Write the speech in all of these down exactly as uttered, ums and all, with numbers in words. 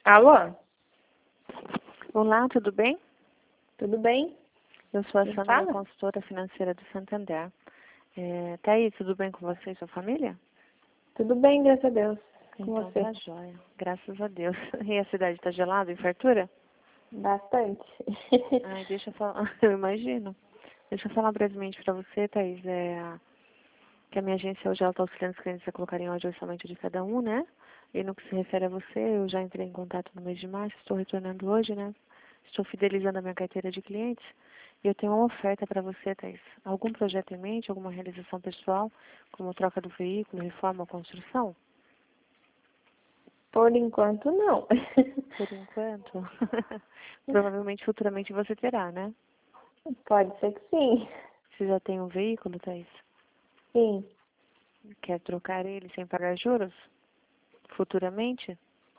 Alô? Olá, tudo bem? Tudo bem? Eu sou a Quem Sandra, fala? consultora financeira do Santander. É, tá aí, tudo bem com você e sua família? Tudo bem, graças a Deus. Com Então você? tá jóia, graças a Deus. E a cidade tá gelada, em fartura? Bastante. Ai, deixa eu falar, eu imagino. Deixa eu falar brevemente para você, Thaís, é, que a minha agência hoje ela está auxiliando os clientes a colocarem hoje o orçamento de cada um, né? E no que se refere a você, eu já entrei em contato no mês de março, estou retornando hoje, né? Estou fidelizando a minha carteira de clientes. E eu tenho uma oferta para você, Thaís. Algum projeto em mente, alguma realização pessoal, como troca do veículo, reforma ou construção? Por enquanto, não. Por enquanto. Provavelmente, futuramente você terá, né? Pode ser que sim. Você já tem um veículo, Thaís? Sim. Quer trocar ele sem pagar juros? Futuramente?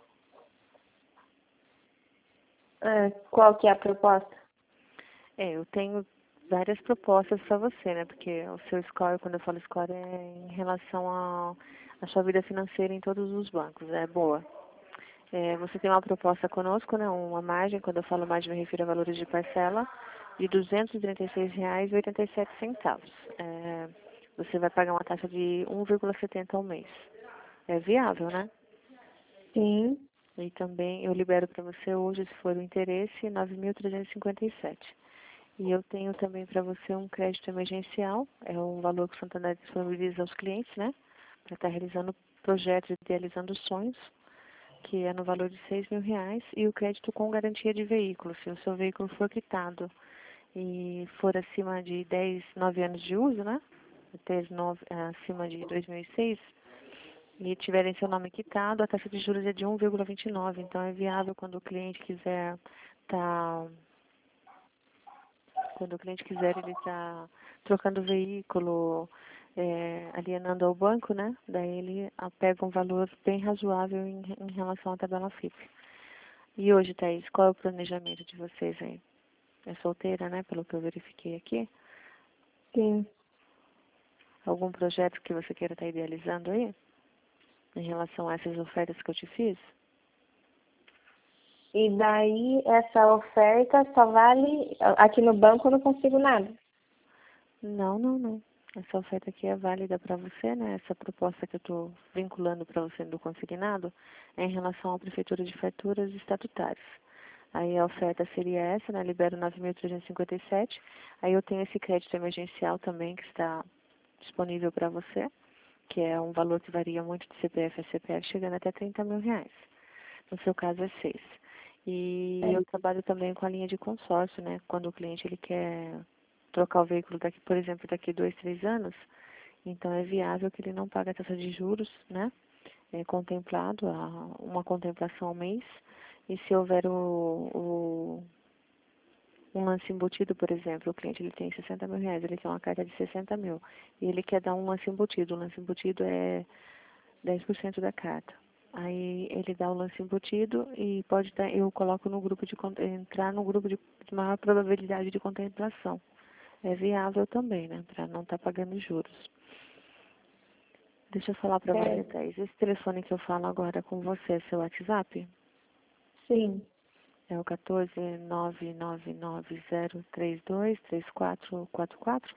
Ah, qual que é a proposta? É, eu tenho várias propostas para você, né? Porque o seu score, quando eu falo score, é em relação à à sua vida financeira em todos os bancos, é boa. É, você tem uma proposta conosco, né? Uma margem, quando eu falo margem, me refiro a valores de parcela, de duzentos e trinta e seis reais e oitenta e sete centavos. É, você vai pagar uma taxa de um vírgula setenta ao mês. É viável, né? Sim. E também eu libero para você hoje, se for o interesse, nove mil trezentos e cinquenta e sete. E eu tenho também para você um crédito emergencial, é um valor que o Santander disponibiliza aos clientes, né? Para estar realizando projetos, idealizando sonhos, que é no valor de seis mil reais, e o crédito com garantia de veículo. Se o seu veículo for quitado e for acima de dez, nove anos de uso, né? Até nove, acima de dois mil e seis, e tiverem seu nome quitado, a taxa de juros é de um vírgula vinte e nove. Então é viável quando o cliente quiser estar. Quando o cliente quiser, ele está trocando o veículo, é, alienando ao banco, né? Daí ele ah, pega um valor bem razoável em, em relação à tabela F I P. E hoje, Thaís, qual é o planejamento de vocês aí? É solteira, né? Pelo que eu verifiquei aqui. Sim. Algum projeto que você queira estar idealizando aí? Em relação a essas ofertas que eu te fiz? E daí, essa oferta só vale... Aqui no banco eu não consigo nada. Não, não, não. Essa oferta aqui é válida para você, né? Essa proposta que eu estou vinculando para você do consignado é em relação à Prefeitura de Faturas Estatutárias. Aí a oferta seria essa, né? Libero nove mil trezentos e cinquenta e sete. Aí eu tenho esse crédito emergencial também que está disponível para você, que é um valor que varia muito de C P F a C P F, chegando até trinta mil reais. No seu caso é seis. E É. eu trabalho também com a linha de consórcio, né? Quando o cliente ele quer trocar o veículo daqui, por exemplo, daqui dois, três anos, então é viável que ele não pague a taxa de juros, né? É contemplado, a, uma contemplação ao mês. E se houver o, o, um lance embutido, por exemplo, o cliente ele tem sessenta mil reais, ele quer uma carta de sessenta mil, e ele quer dar um lance embutido. O lance embutido é dez por cento da carta. Aí ele dá o lance embutido e pode dar, eu coloco no grupo de entrar no grupo de, de maior probabilidade de contemplação. É viável também, né? Para não estar pagando juros. Deixa eu falar para você, É. Thaís. Esse telefone que eu falo agora com você é seu WhatsApp? Sim. É o quatorze nove nove nove zero três dois três quatro quatro quatro?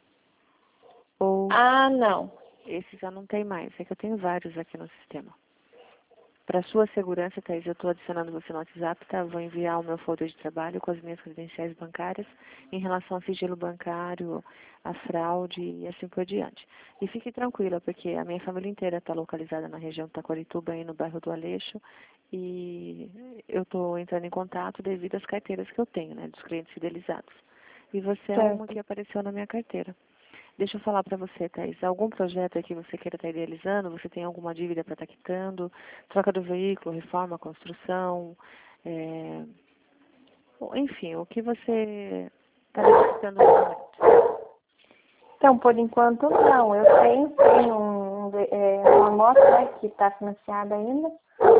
Ou Ah, não. esse já não tem mais? É que eu tenho vários aqui no sistema. Para sua segurança, Thaís, eu estou adicionando você no WhatsApp, tá? Vou enviar o meu folder de trabalho com as minhas credenciais bancárias em relação ao sigilo bancário, a fraude e assim por diante. E fique tranquila, porque a minha família inteira está localizada na região de Taquarituba, aí no bairro do Aleixo, e eu estou entrando em contato devido às carteiras que eu tenho, né, dos clientes fidelizados. E você é uma Certo. que apareceu na minha carteira. Deixa eu falar para você, Thaís, algum projeto aí que você queira estar idealizando, você tem alguma dívida para estar quitando, troca do veículo, reforma, construção, é, enfim, o que você está necessitando no momento? Então, por enquanto, não. Eu tenho, tenho um, é, uma moto, né, que está financiada ainda.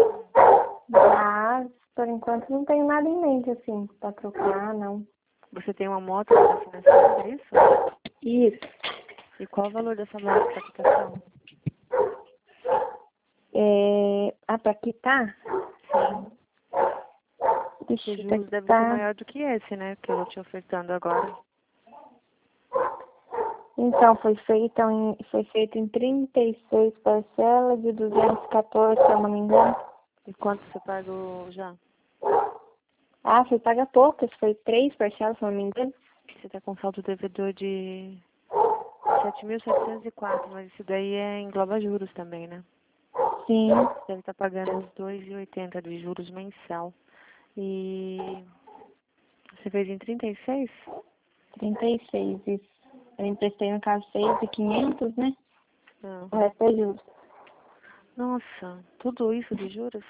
Mas, por enquanto, não tenho nada em mente, assim, para trocar, não. Você tem uma moto que está financiada, é isso? Isso. E qual o valor dessa moto para quitação? É... Ah, para quitar? Sim. Esse juros deve ser maior do que esse, né? Que eu tô te ofertando agora. Então, foi feito em, foi feito em trinta e seis parcelas de duzentos e quatorze, se eu não me engano. E quanto você pagou já? Ah, foi paga poucas, foi três parcelas, se eu não me engano. Você tá com saldo devedor de sete mil setecentos e quatro, mas isso daí é engloba juros também, né? Sim. Você deve estar pagando uns dois reais e oitenta de juros mensal. E você fez em trinta e seis? trinta e seis, isso. Eu emprestei no caso seis mil e quinhentos, né? Não. O resto é juros. Nossa, tudo isso de juros?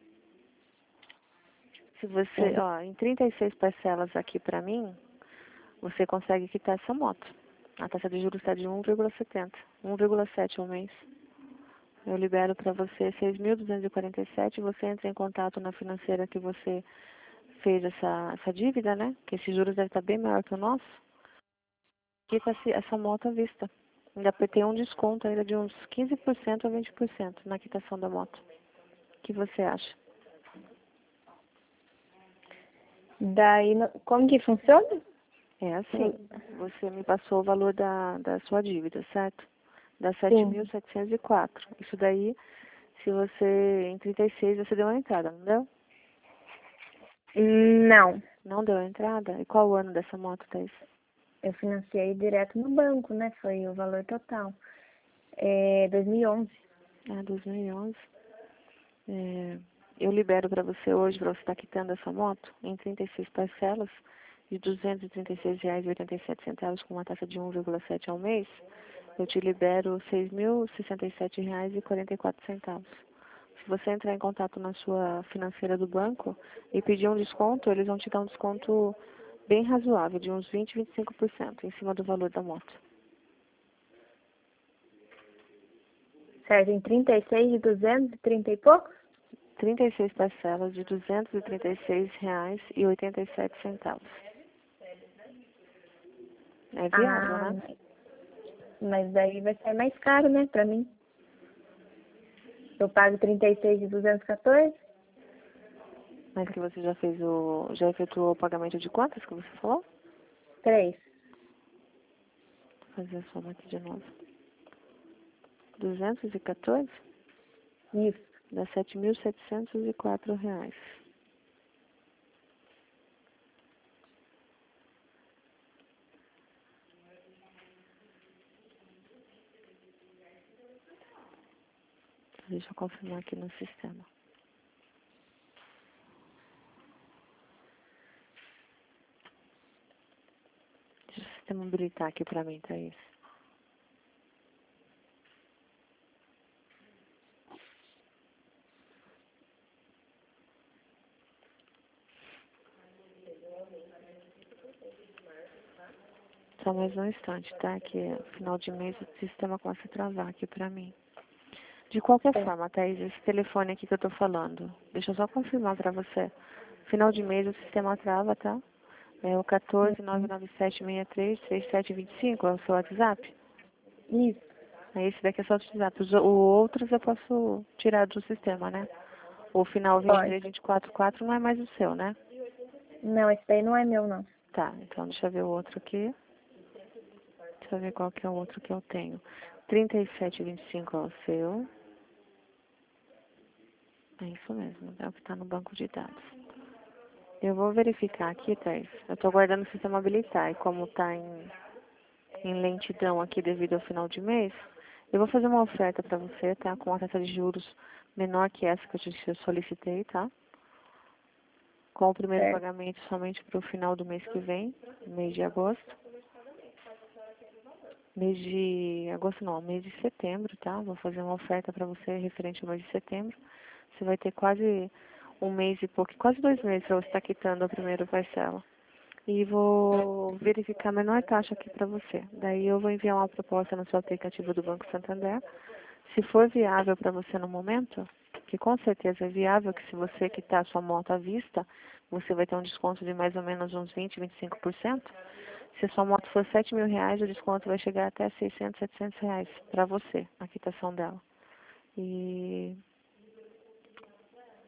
Se você, É. ó, em trinta e seis parcelas aqui pra mim, você consegue quitar essa moto. A taxa de juros está de um vírgula setenta, um vírgula sete ao mês. Eu libero para você seis mil duzentos e quarenta e sete, você entra em contato na financeira que você fez essa, essa dívida, né? Que esse juros deve estar bem maior que o nosso. Quita essa moto à vista. Ainda tem um desconto ainda de uns quinze por cento a vinte por cento na quitação da moto. O que você acha? Daí, no- como que funciona? É assim, você me passou o valor da, da sua dívida, certo? Dá sete Sim. mil setecentos e quatro. Isso daí, se você, em trinta e seis, você deu uma entrada, não deu? Não. Não deu a entrada? E qual o ano dessa moto, Thaís? Eu financiei direto no banco, né? Foi o valor total. É dois mil e onze. Ah, dois mil e onze. É, eu libero para você hoje, para você estar quitando essa moto, em trinta e seis parcelas, de duzentos e trinta e seis reais e oitenta e sete centavos, com uma taxa de um vírgula sete ao mês. Eu te libero seis mil e sessenta e sete reais e quarenta e quatro centavos. Se você entrar em contato na sua financeira do banco e pedir um desconto, eles vão te dar um desconto bem razoável, de uns vinte, vinte e cinco por cento em cima do valor da moto. Certo, em trinta e seis de duzentos e trinta e poucos? trinta e seis parcelas de duzentos e trinta e seis reais e oitenta e sete centavos. É viável, Ah, né? mas daí vai ser mais caro, né, pra mim. Eu pago trinta e seis de duzentos e quatorze? Mas que você já fez o. Já efetuou o pagamento de quantas que você falou? Três. Vou fazer a soma aqui de novo. duzentos e quatorze? Isso. Dá sete mil setecentos e quatro reais. Deixa eu confirmar aqui no sistema. Deixa o sistema habilitar aqui pra mim, Thaís. Só mais um instante, tá? Que final de mês o sistema começa a travar aqui pra mim. De qualquer É. forma, Thaís, esse telefone aqui que eu tô falando, deixa eu só confirmar pra você. Final de mês o sistema trava, tá? É o quatorze, nove nove sete, seis três, três sete dois cinco, é o seu WhatsApp? Isso. É esse daqui é só o WhatsApp. Os o- outros eu posso tirar do sistema, né? O final vinte e três, Pode. vinte e quatro, quatro não é mais o seu, né? Não, esse daí não é meu, não. Tá, então deixa eu ver o outro aqui. Deixa eu ver qual que é o outro que eu tenho. trinta e sete, vinte e cinco é o seu. É isso mesmo, é o que tá no banco de dados. Eu vou verificar aqui, Thais. Eu tô aguardando o sistema habilitar e como tá em, em lentidão aqui devido ao final de mês, eu vou fazer uma oferta para você, tá? Com uma taxa de juros menor que essa que eu te solicitei, tá? Com o primeiro Certo. pagamento somente para o final do mês que vem, mês de agosto. Mês de agosto não, mês de setembro, tá? Vou fazer uma oferta para você referente ao mês de setembro. Você vai ter quase um mês e pouco, quase dois meses para você estar quitando a primeira parcela. E vou verificar a menor taxa aqui para você. Daí eu vou enviar uma proposta no seu aplicativo do Banco Santander. Se for viável para você no momento, que com certeza é viável, que se você quitar a sua moto à vista, você vai ter um desconto de mais ou menos uns vinte, vinte e cinco por cento. Se a sua moto for sete mil reais, o desconto vai chegar até seiscentos, setecentos reais para você, a quitação dela. E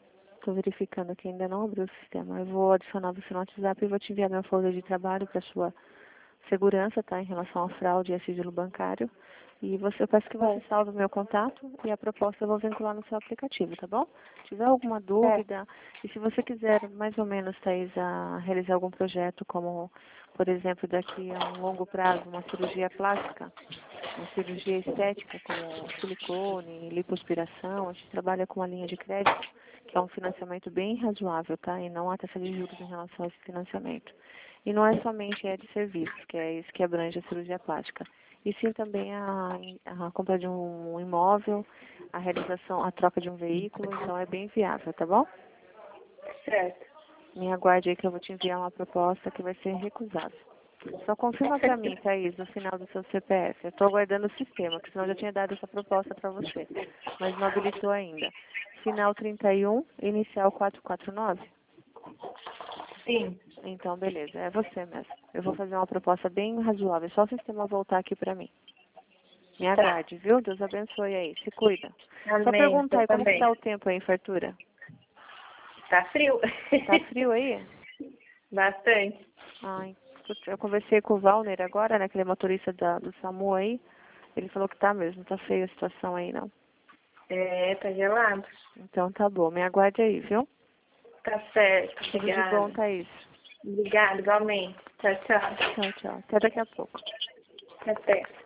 Estou verificando aqui, ainda não abriu o sistema. Eu vou adicionar você no WhatsApp e vou te enviar meu folder de trabalho para sua segurança, tá? Em relação à fraude e a sigilo bancário. E você, eu peço que você Certo. salve o meu contato e a proposta eu vou vincular no seu aplicativo, tá bom? Se tiver alguma Certo. dúvida, e se você quiser mais ou menos, Thaís, a realizar algum projeto como, por exemplo, daqui a um longo prazo, uma cirurgia plástica, uma cirurgia estética como silicone, lipoaspiração, a gente trabalha com uma linha de crédito, que é um financiamento bem razoável, tá? E não há taxa de juros em relação a esse financiamento. E não é somente é de serviços, que é isso que abrange a cirurgia plástica. E sim também a, a compra de um imóvel, a realização, a troca de um veículo, então é bem viável, tá bom? Certo. Me aguarde aí que eu vou te enviar uma proposta que vai ser recusável. Só confirma pra mim, Thaís, no final do seu C P F. Eu estou aguardando o sistema, porque senão eu já tinha dado essa proposta para você. Mas não habilitou ainda. Final trinta e um, inicial quatrocentos e quarenta e nove? Sim. Então, beleza. É você mesmo. Eu vou fazer uma proposta bem razoável. Só o sistema voltar aqui pra mim. Me Tá. aguarde, viu? Deus abençoe aí. Se cuida. Só Amém. perguntar Eu aí, como que também. tá o tempo aí em Fartura? Tá frio? Tá frio aí? Bastante. Ai, putz, eu conversei com o Valner agora, né? Aquele motorista da, do SAMU aí. Ele falou que tá mesmo. Tá feia a situação aí, não. É, tá gelado. Então tá bom. Me aguarde aí, viu? Tá certo. Tudo de bom, Obrigada. Thaís. Obrigada, igualmente. Tchau, tchau. Tchau, tchau. Até daqui a pouco. Até.